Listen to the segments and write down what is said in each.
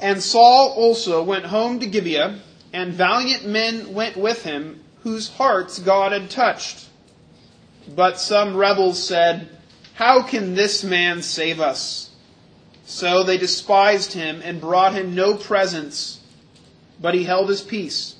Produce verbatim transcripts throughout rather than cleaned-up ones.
And Saul also went home to Gibeah, and valiant men went with him, whose hearts God had touched. But some rebels said, "How can this man save us?" So they despised him and brought him no presents, but he held his peace.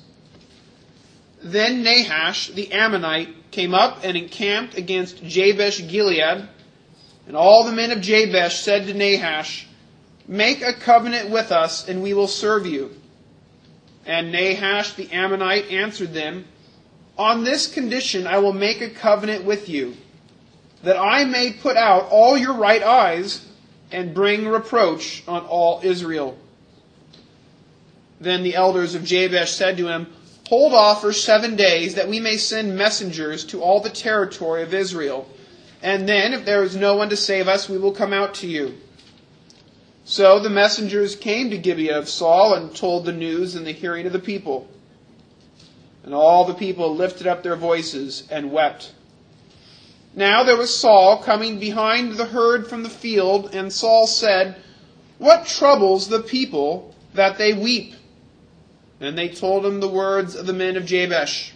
Then Nahash the Ammonite came up and encamped against Jabesh Gilead, and all the men of Jabesh said to Nahash, "Make a covenant with us, and we will serve you." And Nahash the Ammonite answered them, "On this condition I will make a covenant with you, that I may put out all your right eyes, and bring reproach on all Israel." Then the elders of Jabesh said to him, "Hold off for seven days, that we may send messengers to all the territory of Israel. And then, if there is no one to save us, we will come out to you." So the messengers came to Gibeah of Saul and told the news in the hearing of the people. And all the people lifted up their voices and wept. Now there was Saul coming behind the herd from the field, and Saul said, "What troubles the people that they weep?" And they told him the words of the men of Jabesh.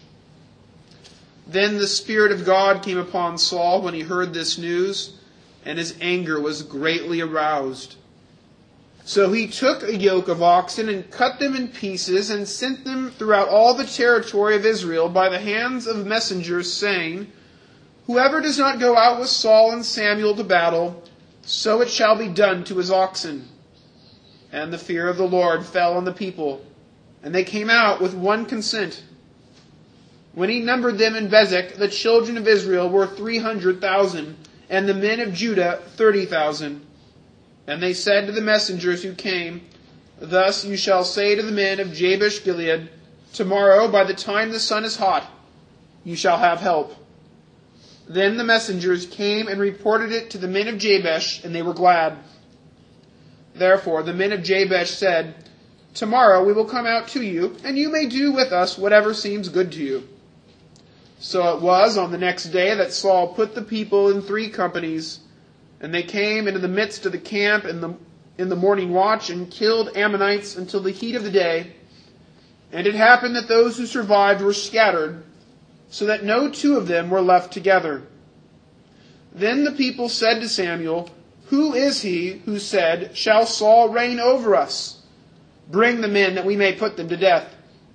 Then the Spirit of God came upon Saul when he heard this news, and his anger was greatly aroused. So he took a yoke of oxen and cut them in pieces and sent them throughout all the territory of Israel by the hands of messengers, saying, "Whoever does not go out with Saul and Samuel to battle, so it shall be done to his oxen." And the fear of the Lord fell on the people, and they came out with one consent. When he numbered them in Bezek, the children of Israel were three hundred thousand, and the men of Judah thirty thousand. And they said to the messengers who came, "Thus you shall say to the men of Jabesh Gilead, Tomorrow, by the time the sun is hot, you shall have help." Then the messengers came and reported it to the men of Jabesh, and they were glad. Therefore the men of Jabesh said, "Tomorrow we will come out to you, and you may do with us whatever seems good to you." So it was on the next day that Saul put the people in three companies, and they came into the midst of the camp in the, in the morning watch and killed Ammonites until the heat of the day. And it happened that those who survived were scattered, so that no two of them were left together. Then the people said to Samuel, "Who is he who said, 'Shall Saul reign over us?' Bring the men that we may put them to death."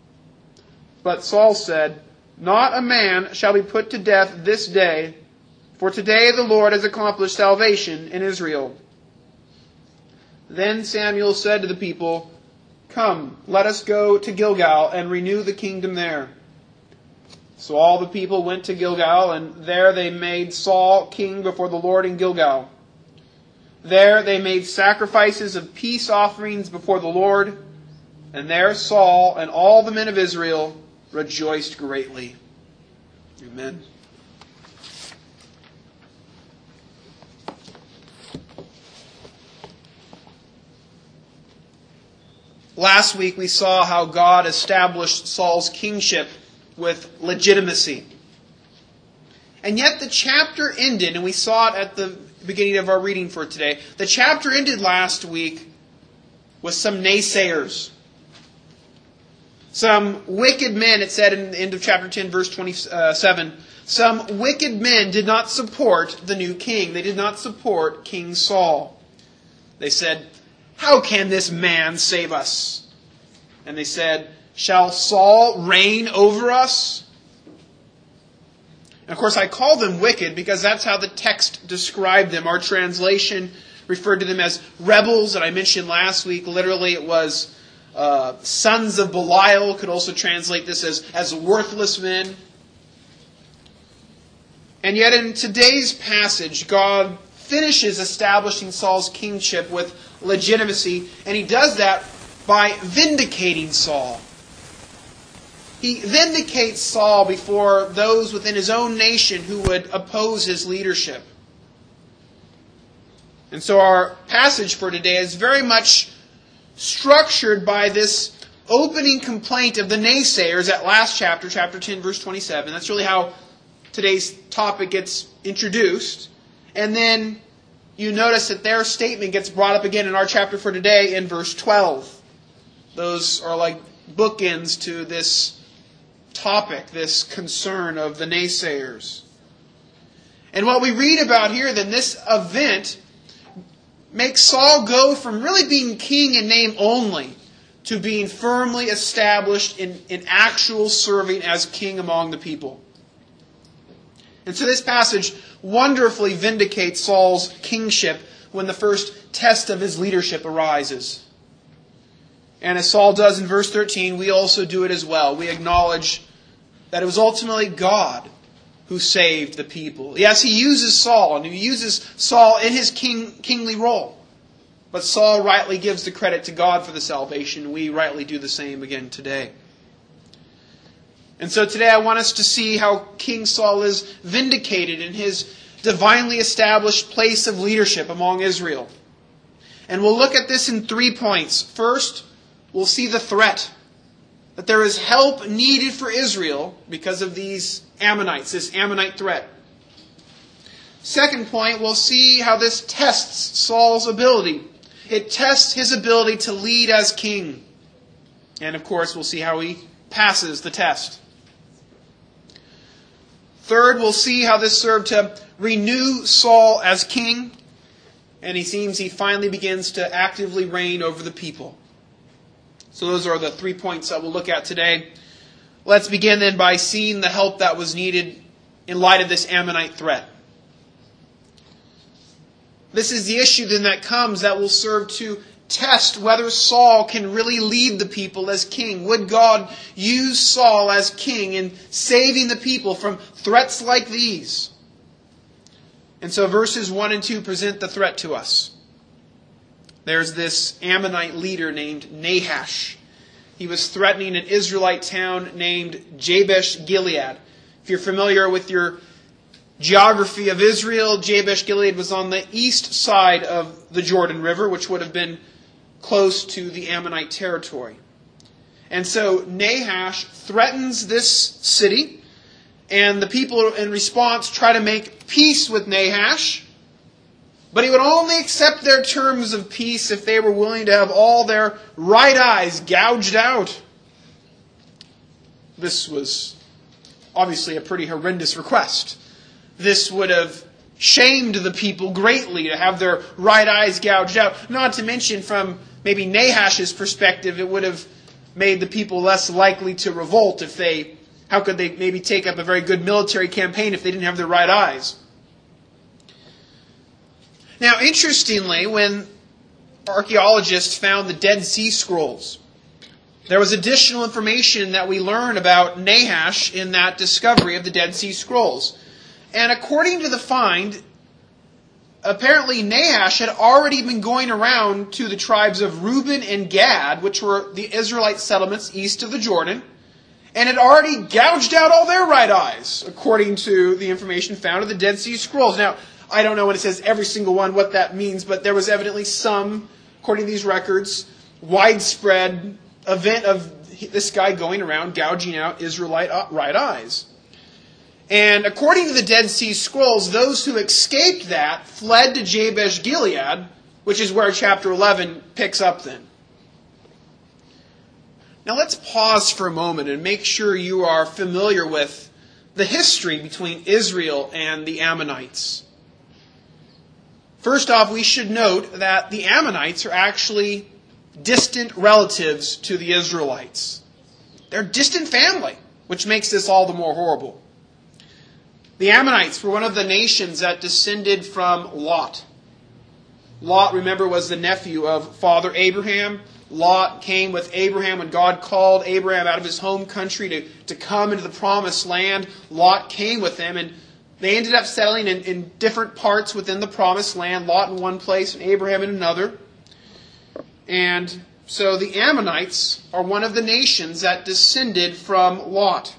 But Saul said, "Not a man shall be put to death this day, for today the Lord has accomplished salvation in Israel." Then Samuel said to the people, "Come, let us go to Gilgal and renew the kingdom there." So all the people went to Gilgal, and there they made Saul king before the Lord in Gilgal. There they made sacrifices of peace offerings before the Lord, and there Saul and all the men of Israel rejoiced greatly. Amen. Last week we saw how God established Saul's kingship with legitimacy. And yet the chapter ended, and we saw it at the beginning of our reading for today. The chapter ended last week with some naysayers. Some wicked men, it said in the end of chapter ten, verse twenty-seven, some wicked men did not support the new king. They did not support King Saul. They said, "How can this man save us?" And they said, "Shall Saul reign over us?" And of course, I call them wicked because that's how the text described them. Our translation referred to them as rebels, that I mentioned last week. Literally, it was uh, sons of Belial. Could also translate this as, as worthless men. And yet in today's passage, God finishes establishing Saul's kingship with legitimacy, and he does that by vindicating Saul. He vindicates Saul before those within his own nation who would oppose his leadership. And so our passage for today is very much structured by this opening complaint of the naysayers at last chapter, chapter ten, verse twenty-seven. That's really how today's topic gets introduced. And then you notice that their statement gets brought up again in our chapter for today in verse twelve. Those are like bookends to this topic, this concern of the naysayers. And what we read about here, then, this event makes Saul go from really being king in name only to being firmly established in, in actual serving as king among the people. And so this passage wonderfully vindicates Saul's kingship when the first test of his leadership arises. And as Saul does in verse thirteen, we also do it as well. We acknowledge that it was ultimately God who saved the people. Yes, he uses Saul, and he uses Saul in his king, kingly role. But Saul rightly gives the credit to God for the salvation. We rightly do the same again today. And so today I want us to see how King Saul is vindicated in his divinely established place of leadership among Israel. And we'll look at this in three points. First, we'll see the threat. That there is help needed for Israel because of these Ammonites, this Ammonite threat. Second point, we'll see how this tests Saul's ability. It tests his ability to lead as king. And of course, we'll see how he passes the test. Third, we'll see how this served to renew Saul as king. And he seems he finally begins to actively reign over the people. So those are the three points that we'll look at today. Let's begin then by seeing the help that was needed in light of this Ammonite threat. This is the issue then that comes that will serve to test whether Saul can really lead the people as king. Would God use Saul as king in saving the people from threats like these? And so verses one and two present the threat to us. There's this Ammonite leader named Nahash. He was threatening an Israelite town named Jabesh Gilead. If you're familiar with your geography of Israel, Jabesh Gilead was on the east side of the Jordan River, which would have been close to the Ammonite territory. And so Nahash threatens this city, and the people in response try to make peace with Nahash. But he would only accept their terms of peace if they were willing to have all their right eyes gouged out. This was obviously a pretty horrendous request. This would have shamed the people greatly to have their right eyes gouged out. Not to mention, from maybe Nahash's perspective, it would have made the people less likely to revolt if they, how could they maybe take up a very good military campaign if they didn't have their right eyes? Now, interestingly, when archaeologists found the Dead Sea Scrolls, there was additional information that we learn about Nahash in that discovery of the Dead Sea Scrolls. And according to the find, apparently Nahash had already been going around to the tribes of Reuben and Gad, which were the Israelite settlements east of the Jordan, and had already gouged out all their right eyes, according to the information found in the Dead Sea Scrolls. Now, I don't know when it says every single one what that means, but there was evidently some, according to these records, widespread event of this guy going around gouging out Israelite right eyes. And according to the Dead Sea Scrolls, those who escaped that fled to Jabesh Gilead, which is where chapter eleven picks up then. Now let's pause for a moment and make sure you are familiar with the history between Israel and the Ammonites. First off, we should note that the Ammonites are actually distant relatives to the Israelites. They're distant family, which makes this all the more horrible. The Ammonites were one of the nations that descended from Lot. Lot, remember, was the nephew of Father Abraham. Lot came with Abraham when God called Abraham out of his home country to, to come into the promised land. Lot came with them, and they ended up settling in, in different parts within the promised land. Lot in one place and Abraham in another. And so the Ammonites are one of the nations that descended from Lot.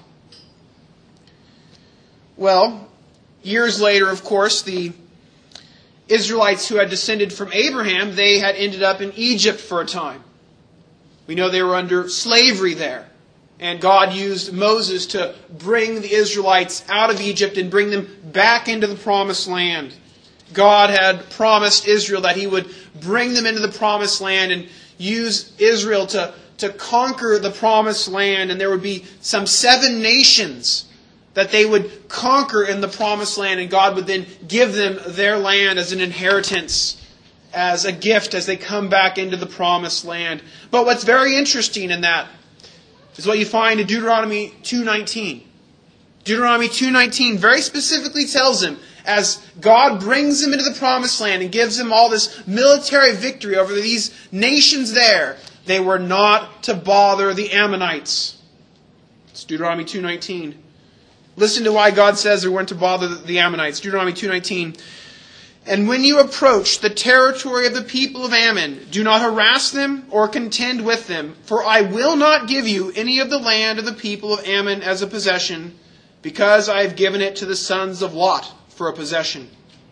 Well, years later, of course, the Israelites who had descended from Abraham, they had ended up in Egypt for a time. We know they were under slavery there. And God used Moses to bring the Israelites out of Egypt and bring them back into the promised land. God had promised Israel that He would bring them into the promised land and use Israel to, to conquer the promised land, and there would be some seven nations that they would conquer in the promised land, and God would then give them their land as an inheritance, as a gift as they come back into the promised land. But what's very interesting in that is what you find in Deuteronomy two nineteen. Deuteronomy two nineteen very specifically tells him, as God brings him into the promised land and gives him all this military victory over these nations there, they were not to bother the Ammonites. It's Deuteronomy two nineteen. Listen to why God says they weren't to bother the Ammonites. Deuteronomy two nineteen. And when you approach the territory of the people of Ammon, do not harass them or contend with them, for I will not give you any of the land of the people of Ammon as a possession, because I have given it to the sons of Lot for a possession.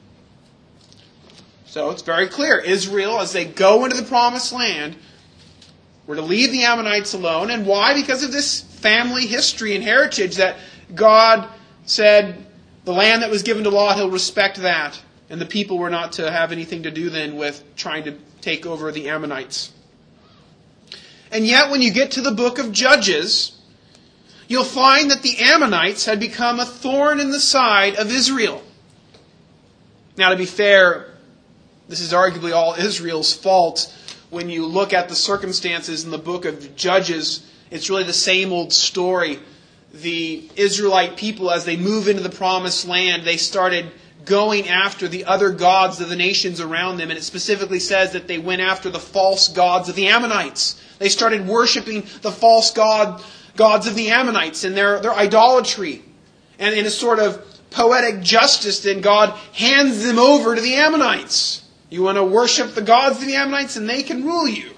So it's very clear. Israel, as they go into the promised land, were to leave the Ammonites alone. And why? Because of this family history and heritage that God said the land that was given to Lot, He'll respect that. And the people were not to have anything to do then with trying to take over the Ammonites. And yet when you get to the book of Judges, you'll find that the Ammonites had become a thorn in the side of Israel. Now, to be fair, this is arguably all Israel's fault. When you look at the circumstances in the book of Judges, it's really the same old story. The Israelite people, as they move into the promised land, they started going after the other gods of the nations around them. And it specifically says that they went after the false gods of the Ammonites. They started worshiping the false god, gods of the Ammonites and their, their idolatry. And in a sort of poetic justice, then God hands them over to the Ammonites. You want to worship the gods of the Ammonites and they can rule you.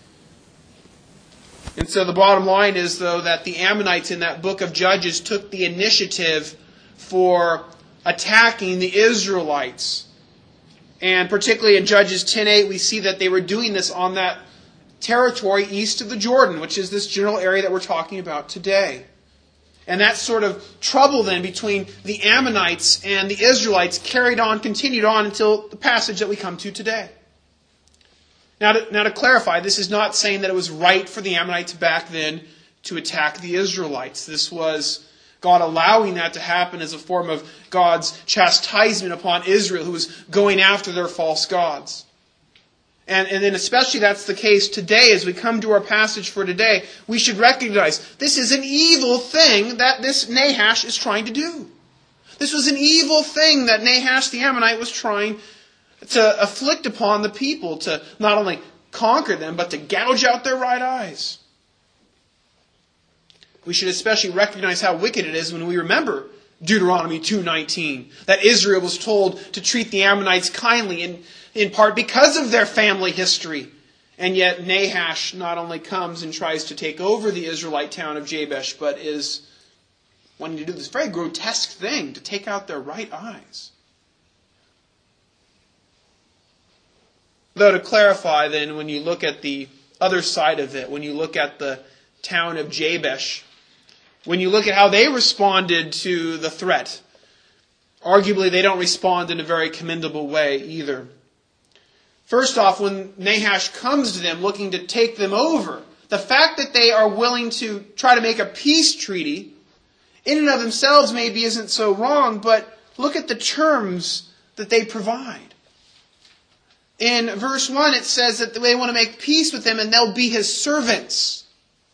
And so the bottom line is, though, that the Ammonites in that book of Judges took the initiative for attacking the Israelites. And particularly in Judges ten eight, we see that they were doing this on that territory east of the Jordan, which is this general area that we're talking about today. And that sort of trouble then between the Ammonites and the Israelites carried on, continued on until the passage that we come to today. Now to, now to clarify, this is not saying that it was right for the Ammonites back then to attack the Israelites. This was God allowing that to happen as a form of God's chastisement upon Israel, who was going after their false gods. And, and then especially that's the case today. As we come to our passage for today, we should recognize this is an evil thing that this Nahash is trying to do. This was an evil thing that Nahash the Ammonite was trying to afflict upon the people, to not only conquer them, but to gouge out their right eyes. We should especially recognize how wicked it is when we remember Deuteronomy two nineteen, that Israel was told to treat the Ammonites kindly, in, in part because of their family history. And yet Nahash not only comes and tries to take over the Israelite town of Jabesh, but is wanting to do this very grotesque thing, to take out their right eyes. Though to clarify then, when you look at the other side of it, when you look at the town of Jabesh, when you look at how they responded to the threat, arguably they don't respond in a very commendable way either. First off, when Nahash comes to them looking to take them over, the fact that they are willing to try to make a peace treaty in and of themselves maybe isn't so wrong, but look at the terms that they provide. In verse one, it says that they want to make peace with him and they'll be his servants.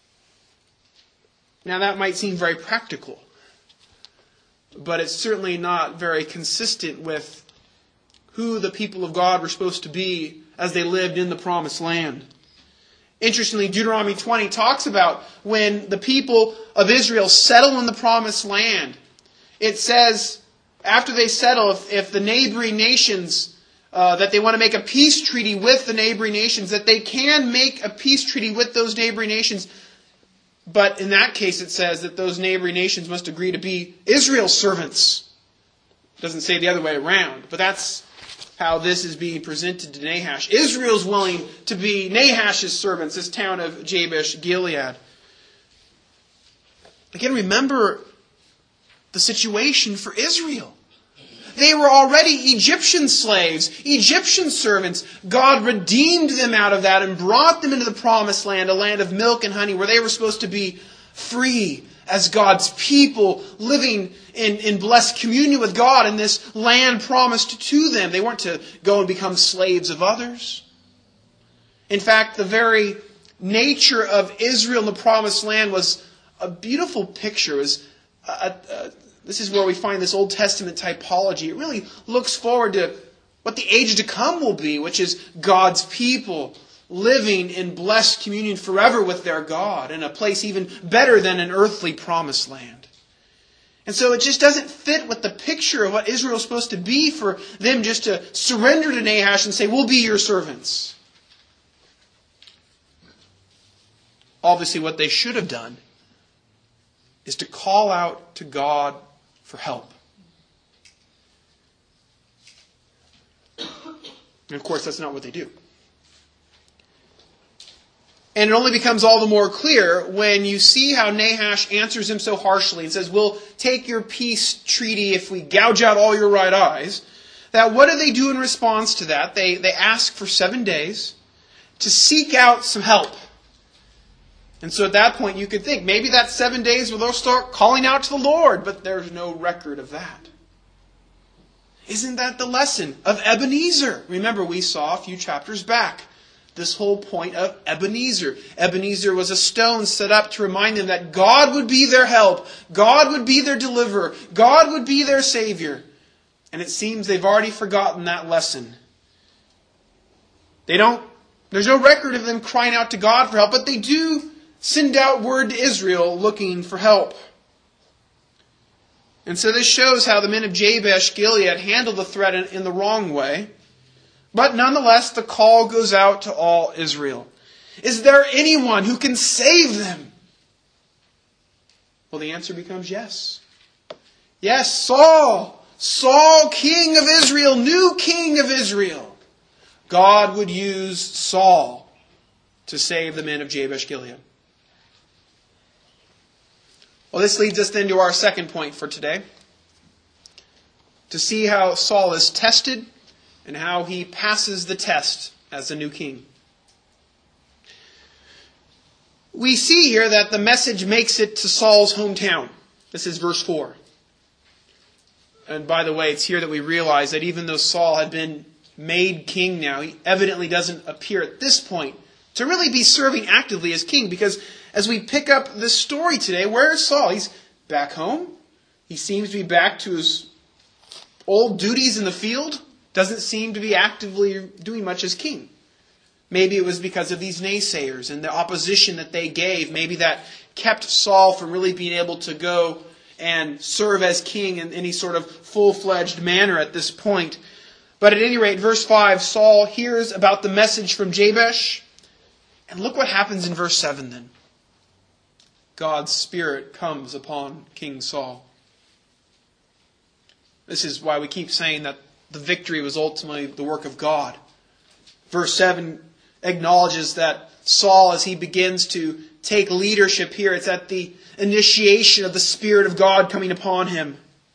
Now that might seem very practical, but it's certainly not very consistent with who the people of God were supposed to be as they lived in the promised land. Interestingly, Deuteronomy twenty talks about when the people of Israel settle in the promised land. It says, after they settle, if, if the neighboring nations, uh, that they want to make a peace treaty with the neighboring nations, that they can make a peace treaty with those neighboring nations. But in that case, it says that those neighboring nations must agree to be Israel's servants. It doesn't say the other way around, but that's how this is being presented to Nahash. Israel's willing to be Nahash's servants, this town of Jabesh Gilead. Again, remember the situation for Israel. They were already Egyptian slaves, Egyptian servants. God redeemed them out of that and brought them into the promised land, a land of milk and honey, where they were supposed to be free as God's people, living in, in blessed communion with God in this land promised to them. They weren't to go and become slaves of others. In fact, the very nature of Israel in the promised land was a beautiful picture. It was a, a, this is where we find this Old Testament typology. It really looks forward to what the age to come will be, which is God's people living in blessed communion forever with their God, in a place even better than an earthly promised land. And so it just doesn't fit with the picture of what Israel is supposed to be for them just to surrender to Nahash and say, we'll be your servants. Obviously, what they should have done is to call out to God for help. And of course, that's not what they do. And it only becomes all the more clear when you see how Nahash answers him so harshly and says, we'll take your peace treaty if we gouge out all your right eyes. That what do they do in response to that? They, they ask for seven days to seek out some help. And so at that point you could think, maybe that's seven days where they'll start calling out to the Lord, but there's no record of that. Isn't that the lesson of Ebenezer? Remember, we saw a few chapters back this whole point of Ebenezer. Ebenezer was a stone set up to remind them that God would be their help. God would be their deliverer. God would be their Savior. And it seems they've already forgotten that lesson. They don't, there's no record of them crying out to God for help, but they do send out word to Israel looking for help. And so this shows how the men of Jabesh Gilead handled the threat in, in the wrong way. But nonetheless, the call goes out to all Israel. Is there anyone who can save them? Well, the answer becomes yes. Yes, Saul. Saul, king of Israel, new king of Israel. God would use Saul to save the men of Jabesh Gilead. Well, this leads us then to our second point for today. To see how Saul is tested and how he passes the test as a new king. We see here that the message makes it to Saul's hometown. This is verse four. And by the way, it's here that we realize that even though Saul had been made king now, he evidently doesn't appear at this point to really be serving actively as king, because as we pick up this story today, where is Saul? He's back home. He seems to be back to his old duties in the field. Doesn't seem to be actively doing much as king. Maybe it was because of these naysayers and the opposition that they gave. Maybe that kept Saul from really being able to go and serve as king in any sort of full-fledged manner at this point. But at any rate, verse five, Saul hears about the message from Jabesh. And look what happens in verse seven then. God's Spirit comes upon King Saul. This is why we keep saying that the victory was ultimately the work of God. Verse seven acknowledges that Saul, as he begins to take leadership here, it's at the initiation of the Spirit of God coming upon him.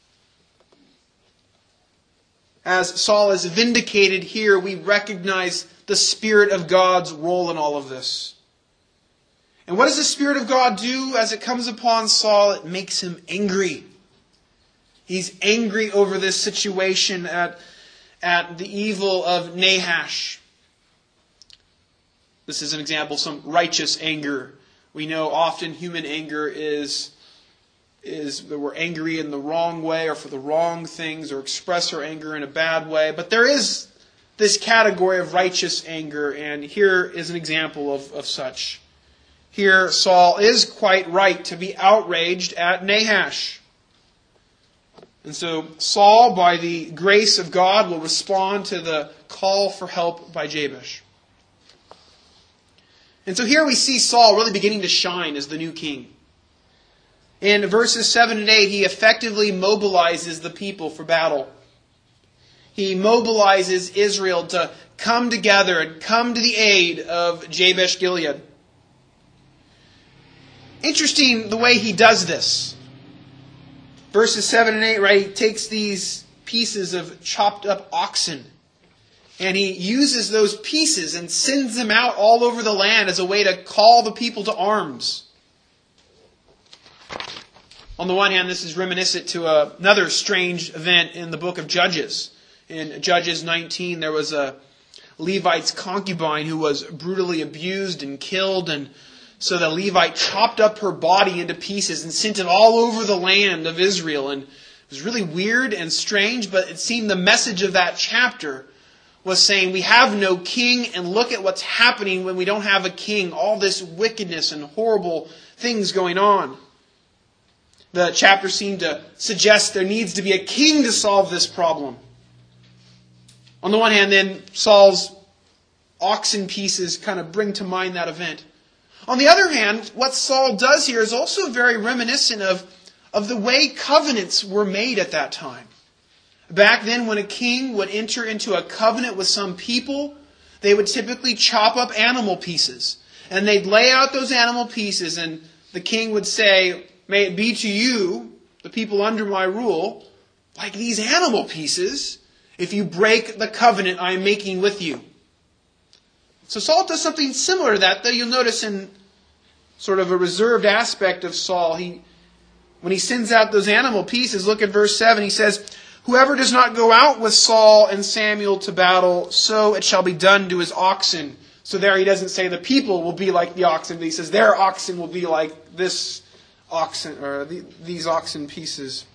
As Saul is vindicated here, we recognize the Spirit of God's role in all of this. And what does the Spirit of God do as it comes upon Saul? It makes him angry. He's angry over this situation at, at the evil of Nahash. This is an example of some righteous anger. We know often human anger is, is that we're angry in the wrong way or for the wrong things or express our anger in a bad way. But there is this category of righteous anger, and here is an example of, of such. Here Saul is quite right to be outraged at Nahash. And so Saul, by the grace of God, will respond to the call for help by Jabesh. And so here we see Saul really beginning to shine as the new king. In verses seven and eight, he effectively mobilizes the people for battle. He mobilizes Israel to come together and come to the aid of Jabesh Gilead. Interesting the way he does this. Verses seven and eight, right? He takes these pieces of chopped up oxen. And he uses those pieces and sends them out all over the land as a way to call the people to arms. On the one hand, this is reminiscent to a, another strange event in the book of Judges. In Judges nineteen, there was a Levite's concubine who was brutally abused and killed, and so the Levite chopped up her body into pieces and sent it all over the land of Israel. And it was really weird and strange, but it seemed the message of that chapter was saying, we have no king, and look at what's happening when we don't have a king. All this wickedness and horrible things going on. The chapter seemed to suggest there needs to be a king to solve this problem. On the one hand, then, Saul's oxen pieces kind of bring to mind that event. On the other hand, what Saul does here is also very reminiscent of, of the way covenants were made at that time. Back then, when a king would enter into a covenant with some people, they would typically chop up animal pieces. And they'd lay out those animal pieces, and the king would say, may it be to you, the people under my rule, like these animal pieces, if you break the covenant I am making with you. So Saul does something similar to that, though you'll notice in sort of a reserved aspect of Saul, he, when he sends out those animal pieces, look at verse seven, he says, whoever does not go out with Saul and Samuel to battle, so it shall be done to his oxen. So there he doesn't say the people will be like the oxen, but he says their oxen will be like this oxen, or the, these oxen pieces.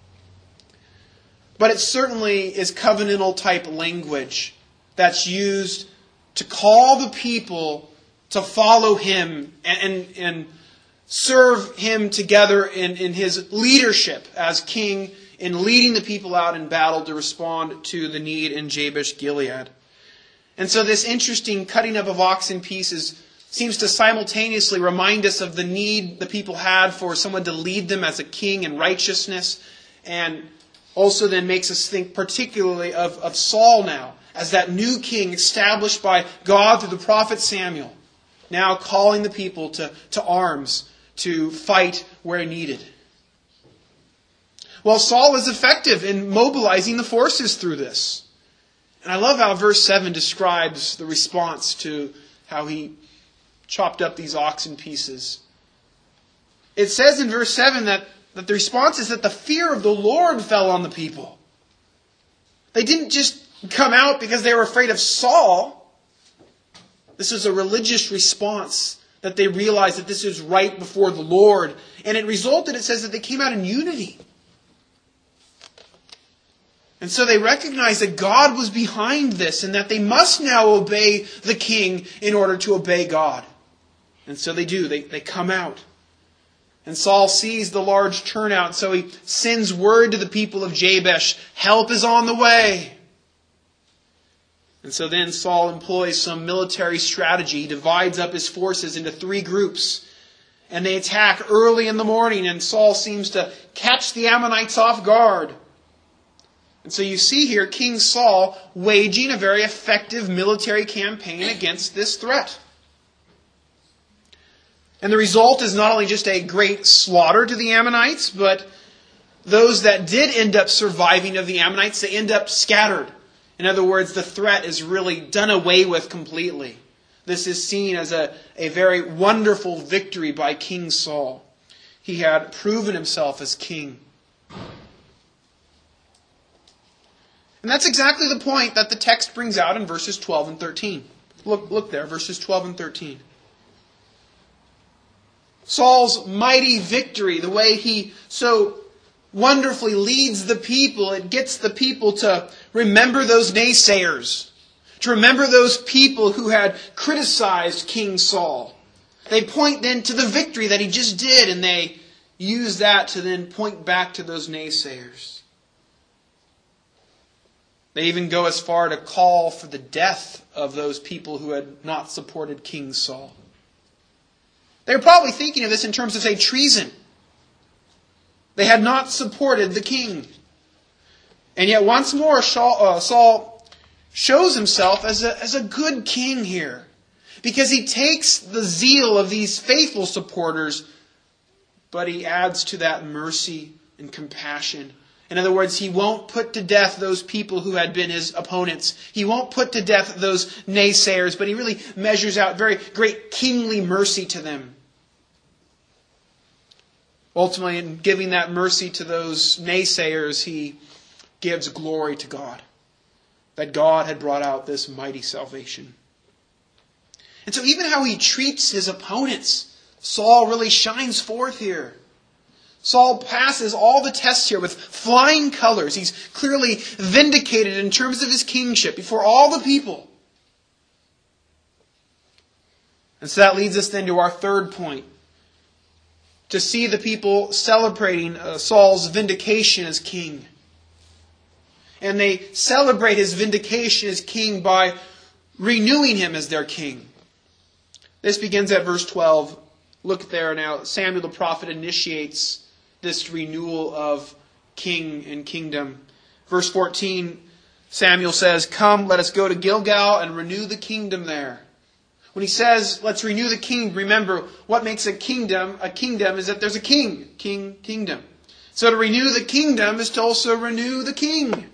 But it certainly is covenantal type language that's used to call the people to follow him and, and, and serve him together in, in his leadership as king, in leading the people out in battle to respond to the need in Jabesh Gilead. And so this interesting cutting up of oxen pieces seems to simultaneously remind us of the need the people had for someone to lead them as a king in righteousness, and also then makes us think particularly of, of Saul now, as that new king established by God through the prophet Samuel, now calling the people to, to arms, to fight where needed. Well, Saul is effective in mobilizing the forces through this. And I love how verse seven describes the response to how he chopped up these oxen pieces. It says in verse seven that, that the response is that the fear of the Lord fell on the people. They didn't just come out because they were afraid of Saul. This is a religious response that they realized that this is right before the Lord. And it resulted, it says, that they came out in unity. And so they recognized that God was behind this and that they must now obey the king in order to obey God. And so they do. They, they come out. And Saul sees the large turnout, so he sends word to the people of Jabesh, help is on the way. And so then Saul employs some military strategy. He divides up his forces into three groups. And they attack early in the morning, and Saul seems to catch the Ammonites off guard. And so you see here King Saul waging a very effective military campaign against this threat. And the result is not only just a great slaughter to the Ammonites, but those that did end up surviving of the Ammonites, they end up scattered. In other words, the threat is really done away with completely. This is seen as a, a very wonderful victory by King Saul. He had proven himself as king. And that's exactly the point that the text brings out in verses twelve and thirteen. Look, look there, verses twelve and thirteen. Saul's mighty victory, the way he so wonderfully leads the people, it gets the people to remember those naysayers, to remember those people who had criticized King Saul. They point then to the victory that he just did, and they use that to then point back to those naysayers. They even go as far to call for the death of those people who had not supported King Saul. They were probably thinking of this in terms of, say, treason. They had not supported the king. And yet once more Saul shows himself as a, as a good king here. Because he takes the zeal of these faithful supporters, but he adds to that mercy and compassion In other words, he won't put to death those people who had been his opponents. He won't put to death those naysayers, but he really measures out very great kingly mercy to them. Ultimately, in giving that mercy to those naysayers, he gives glory to God, that God had brought out this mighty salvation. And so even how he treats his opponents, Saul really shines forth here. Saul passes all the tests here with flying colors. He's clearly vindicated in terms of his kingship before all the people. And so that leads us then to our third point. To see the people celebrating uh, Saul's vindication as king. And they celebrate his vindication as king by renewing him as their king. This begins at verse twelve. Look there now. Samuel the prophet initiates this renewal of king and kingdom. Verse fourteen, Samuel says, "Come, let us go to Gilgal and renew the kingdom there." When he says, let's renew the king, remember, what makes a kingdom a kingdom is that there's a king. King, kingdom. So to renew the kingdom is to also renew the king.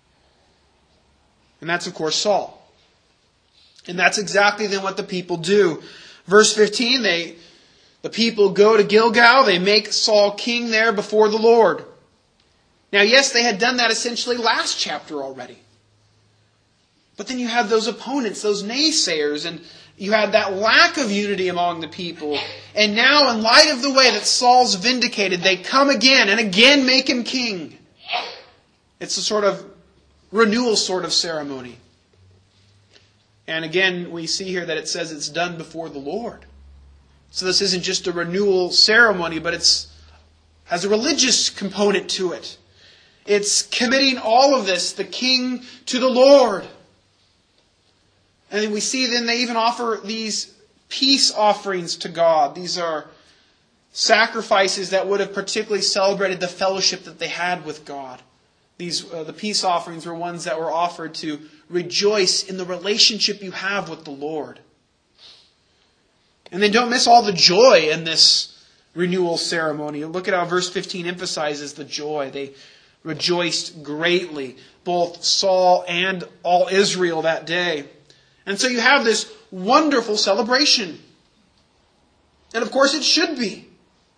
And that's, of course, Saul. And that's exactly then what the people do. Verse fifteen, they... The people go to Gilgal. They make Saul king there before the Lord. Now, yes, they had done that essentially last chapter already. But then you have those opponents, those naysayers, and you had that lack of unity among the people. And now, in light of the way that Saul's vindicated, they come again and again make him king. It's a sort of renewal sort of ceremony. And again, we see here that it says it's done before the Lord. So this isn't just a renewal ceremony, but it's has a religious component to it. It's committing all of this, the king, to the Lord. And then we see then they even offer these peace offerings to God. These are sacrifices that would have particularly celebrated the fellowship that they had with God. These uh, the peace offerings were ones that were offered to rejoice in the relationship you have with the Lord. And then don't miss all the joy in this renewal ceremony. Look at how verse fifteen emphasizes the joy. They rejoiced greatly, both Saul and all Israel that day. And so you have this wonderful celebration. And of course it should be.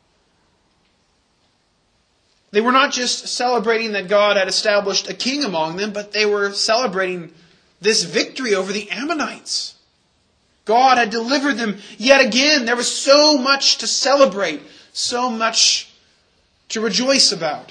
They were not just celebrating that God had established a king among them, but they were celebrating this victory over the Ammonites. God had delivered them yet again. There was so much to celebrate, so much to rejoice about.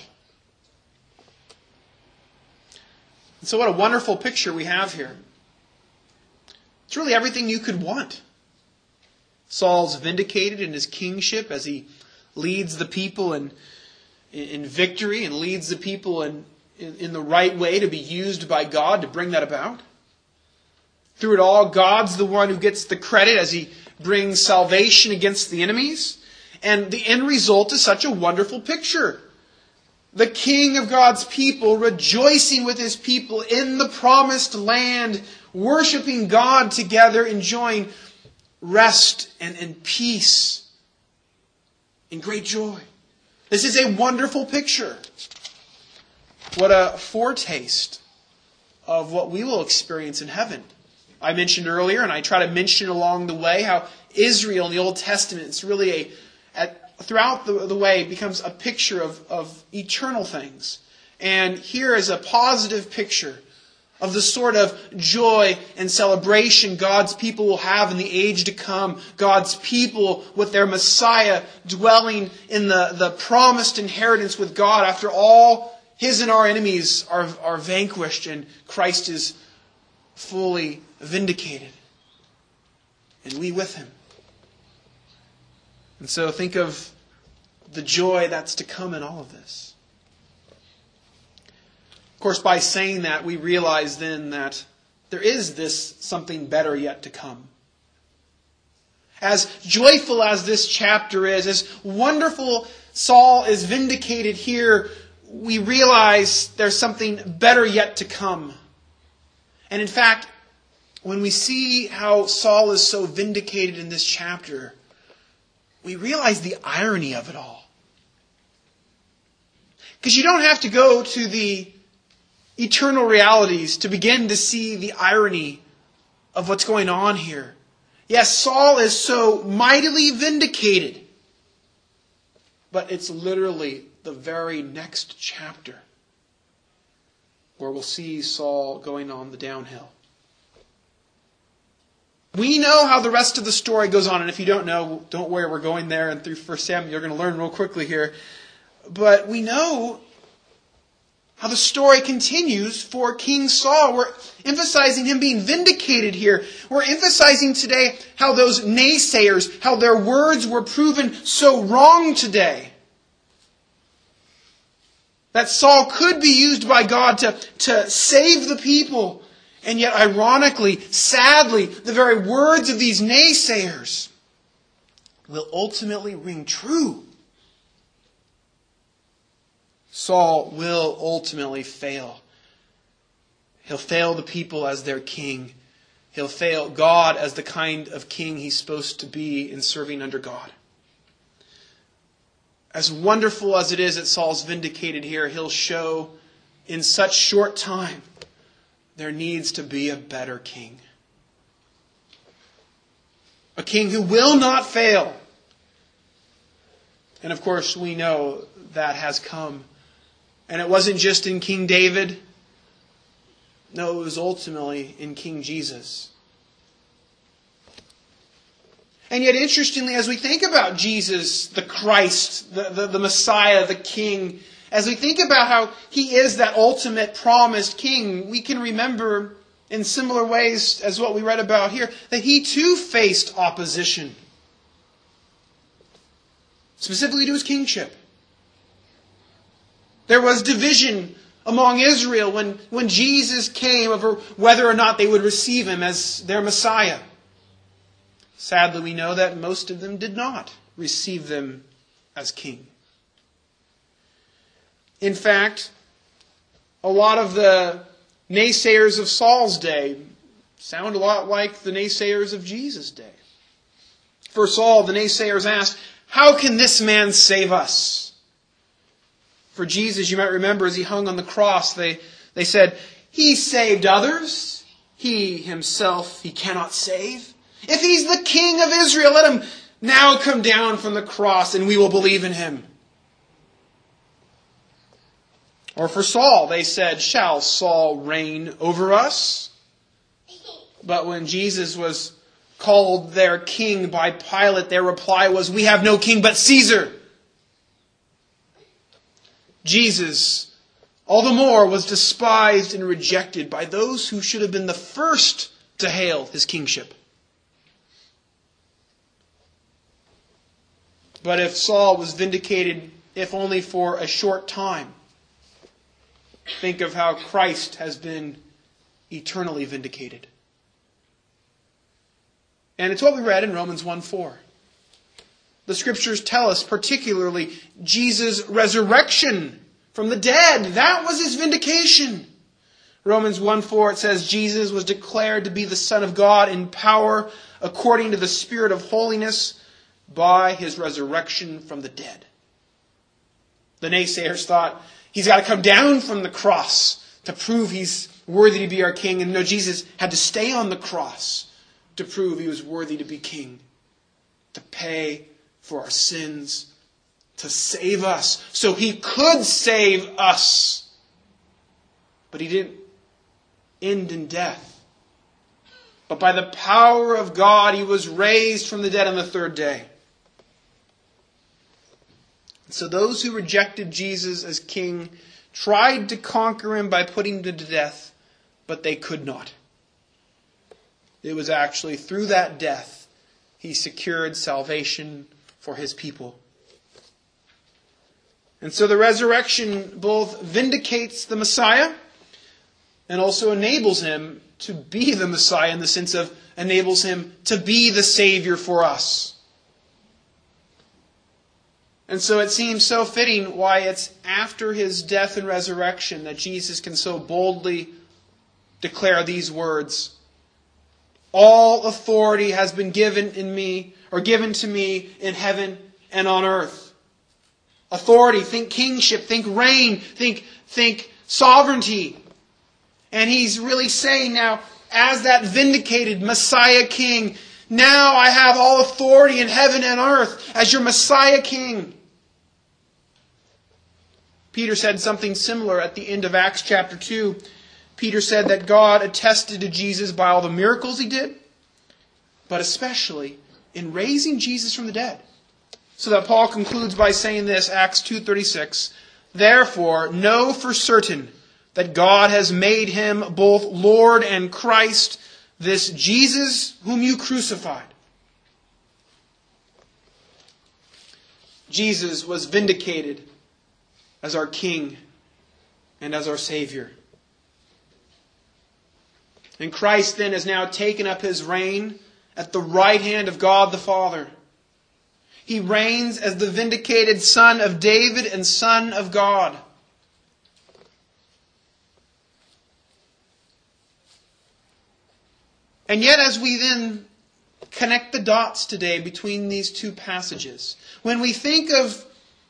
And so what a wonderful picture we have here. It's really everything you could want. Saul's vindicated in his kingship as he leads the people in, in victory and leads the people in, in, in the right way to be used by God to bring that about. Through it all, God's the one who gets the credit as he brings salvation against the enemies. And the end result is such a wonderful picture. The king of God's people rejoicing with his people in the promised land, worshiping God together, enjoying rest and, and peace and great joy. This is a wonderful picture. What a foretaste of what we will experience in heaven. I mentioned earlier, and I try to mention along the way, how Israel in the Old Testament is really a, at, throughout the, the way, becomes a picture of, of eternal things. And here is a positive picture of the sort of joy and celebration God's people will have in the age to come. God's people with their Messiah dwelling in the, the promised inheritance with God after all his and our enemies are, are vanquished and Christ is fully vindicated. And we with him. And so think of the joy that's to come in all of this. Of course, by saying that, we realize then that there is this something better yet to come. As joyful as this chapter is, as wonderful Saul is vindicated here, we realize there's something better yet to come. And in fact, when we see how Saul is so vindicated in this chapter, we realize the irony of it all. Because you don't have to go to the eternal realities to begin to see the irony of what's going on here. Yes, Saul is so mightily vindicated. But it's literally the very next chapter where we'll see Saul going on the downhill. We know how the rest of the story goes on. And if you don't know, don't worry, we're going there. And through First Samuel, you're going to learn real quickly here. But we know how the story continues for King Saul. We're emphasizing him being vindicated here. We're emphasizing today how those naysayers, how their words were proven so wrong today. That Saul could be used by God to, to save the people. And yet, ironically, sadly, the very words of these naysayers will ultimately ring true. Saul will ultimately fail. He'll fail the people as their king. He'll fail God as the kind of king he's supposed to be in serving under God. As wonderful as it is that Saul's vindicated here, he'll show in such short time there needs to be a better king. A king who will not fail. And of course, we know that has come. And it wasn't just in King David. No, it was ultimately in King Jesus. And yet, interestingly, as we think about Jesus, the Christ, the, the, the Messiah, the King, as we think about how He is that ultimate promised King, we can remember in similar ways as what we read about here, that He too faced opposition. Specifically to His kingship. There was division among Israel when, when Jesus came over whether or not they would receive Him as their Messiah. Sadly, we know that most of them did not receive Him as King. In fact, a lot of the naysayers of Saul's day sound a lot like the naysayers of Jesus' day. For Saul, the naysayers asked, "How can this man save us?" For Jesus, you might remember, as He hung on the cross, they, they said, "He saved others. He Himself, He cannot save. If He's the King of Israel, let Him now come down from the cross and we will believe in Him." Or for Saul, they said, "Shall Saul reign over us?" But when Jesus was called their king by Pilate, their reply was, "We have no king but Caesar." Jesus, all the more, was despised and rejected by those who should have been the first to hail His kingship. But if Saul was vindicated, if only for a short time, think of how Christ has been eternally vindicated. And it's what we read in Romans one four. The Scriptures tell us particularly Jesus' resurrection from the dead. That was His vindication. Romans one four, it says, "Jesus was declared to be the Son of God in power according to the Spirit of holiness by His resurrection from the dead." The naysayers thought He's got to come down from the cross to prove He's worthy to be our king. And no, Jesus had to stay on the cross to prove He was worthy to be king, to pay for our sins, to save us, so He could save us. But He didn't end in death. But by the power of God, He was raised from the dead on the third day. So those who rejected Jesus as king tried to conquer Him by putting Him to death, but they could not. It was actually through that death He secured salvation for His people. And so the resurrection both vindicates the Messiah and also enables Him to be the Messiah, in the sense of enables Him to be the Savior for us. And so it seems so fitting why it's after His death and resurrection that Jesus can so boldly declare these words: "All authority has been given in me, or given to me in heaven and on earth." authority, think kingship, think reign, think, think sovereignty. And he's really saying now, as that vindicated Messiah king, now I have all authority in heaven and earth as your Messiah king. Peter said something similar at the end of Acts chapter two. Peter said that God attested to Jesus by all the miracles he did, but especially in raising Jesus from the dead. So that Paul concludes by saying this, Acts two thirty-six, therefore know for certain that God has made him both Lord and Christ, this Jesus whom you crucified. Jesus was vindicated as our King and as our Savior. And Christ then has now taken up his reign at the right hand of God the Father. He reigns as the vindicated Son of David and Son of God. And yet, as we then connect the dots today between these two passages, when we think of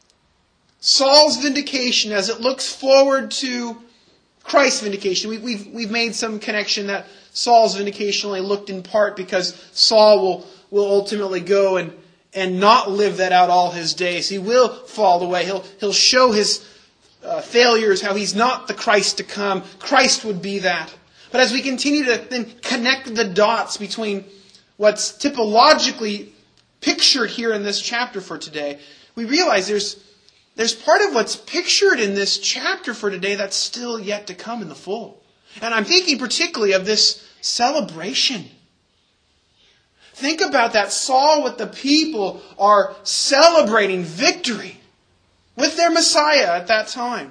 Saul's vindication as it looks forward to Christ's vindication, we, we've, we've made some connection that Saul's vindication only looked in part because Saul will, will ultimately go and, and not live that out all his days. He will fall away. He'll, he'll show his uh, failures, how he's not the Christ to come. Christ would be that. But as we continue to then connect the dots between what's typologically pictured here in this chapter for today, we realize there's, there's part of what's pictured in this chapter for today that's still yet to come in the full. And I'm thinking particularly of this celebration. Think about that. Saul with the people are celebrating victory with their Messiah at that time.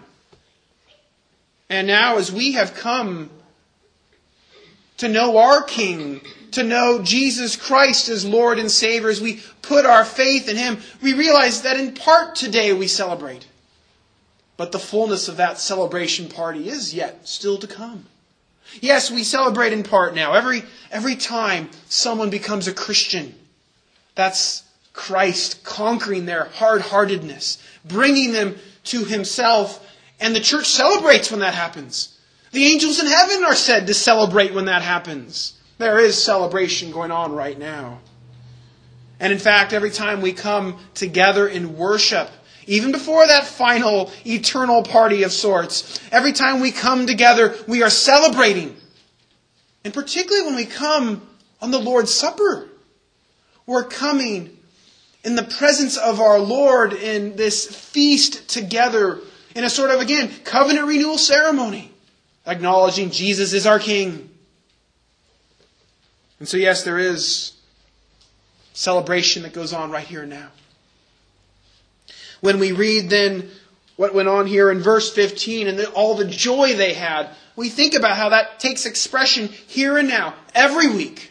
And now as we have come to know our King, to know Jesus Christ as Lord and Savior, as we put our faith in Him, we realize that in part today we celebrate. But the fullness of that celebration party is yet still to come. Yes, we celebrate in part now. Every, every time someone becomes a Christian, that's Christ conquering their hard-heartedness, bringing them to Himself, and the church celebrates when that happens. The angels in heaven are said to celebrate when that happens. There is celebration going on right now. And in fact, every time we come together in worship, even before that final eternal party of sorts, every time we come together, we are celebrating. And particularly when we come on the Lord's Supper, we're coming in the presence of our Lord in this feast together in a sort of, again, covenant renewal ceremony, acknowledging Jesus is our King. And so yes, there is celebration that goes on right here and now. When we read then what went on here in verse fifteen and the, all the joy they had, we think about how that takes expression here and now, every week.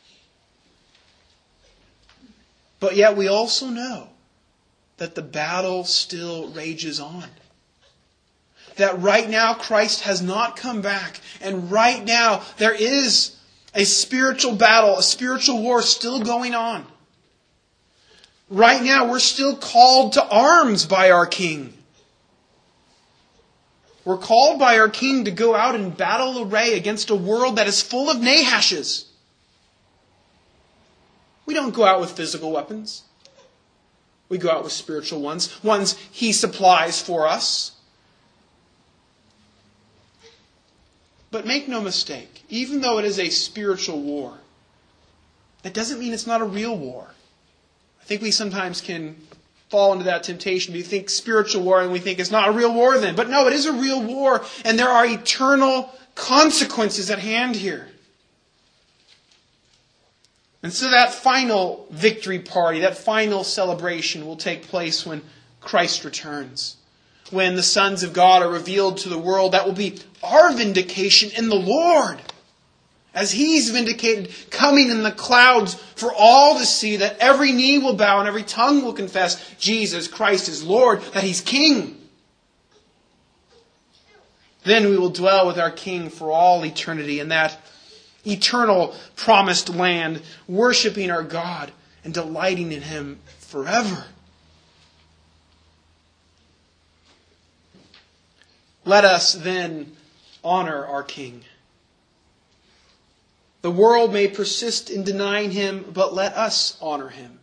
But yet we also know that the battle still rages on. That right now Christ has not come back. And right now there is a spiritual battle, a spiritual war still going on. Right now we're still called to arms by our King. We're called by our King to go out in battle array against a world that is full of Nahashes. We don't go out with physical weapons. We go out with spiritual ones, ones He supplies for us. But make no mistake, even though it is a spiritual war, that doesn't mean it's not a real war. I think we sometimes can fall into that temptation. We think spiritual war and we think it's not a real war then. But no, it is a real war, and there are eternal consequences at hand here. And so that final victory party, that final celebration will take place when Christ returns. When the sons of God are revealed to the world, that will be our vindication in the Lord. As He's vindicated, coming in the clouds for all to see, that every knee will bow and every tongue will confess Jesus Christ is Lord, that He's King. Then we will dwell with our King for all eternity in that eternal promised land, worshiping our God and delighting in Him forever. Let us then honor our King. The world may persist in denying him, but let us honor him.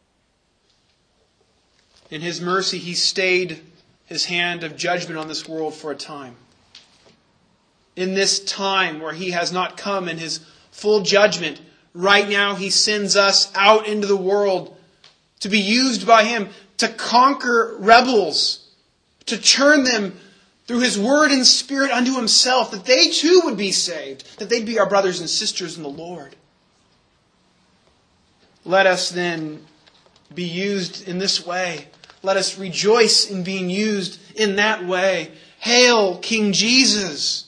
In his mercy, he stayed his hand of judgment on this world for a time. In this time where he has not come in his full judgment, right now he sends us out into the world to be used by him to conquer rebels, to turn them through his word and spirit unto himself, that they too would be saved, that they'd be our brothers and sisters in the Lord. Let us then be used in this way. Let us rejoice in being used in that way. Hail, King Jesus!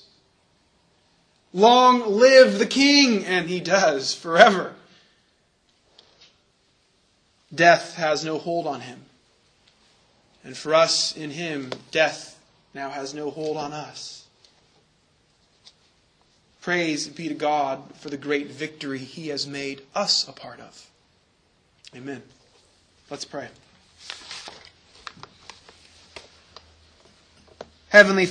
Long live the King! And he does, forever. Death has no hold on him. And for us in him, death now has no hold on us. Praise be to God for the great victory he has made us a part of. Amen. Let's pray. Heavenly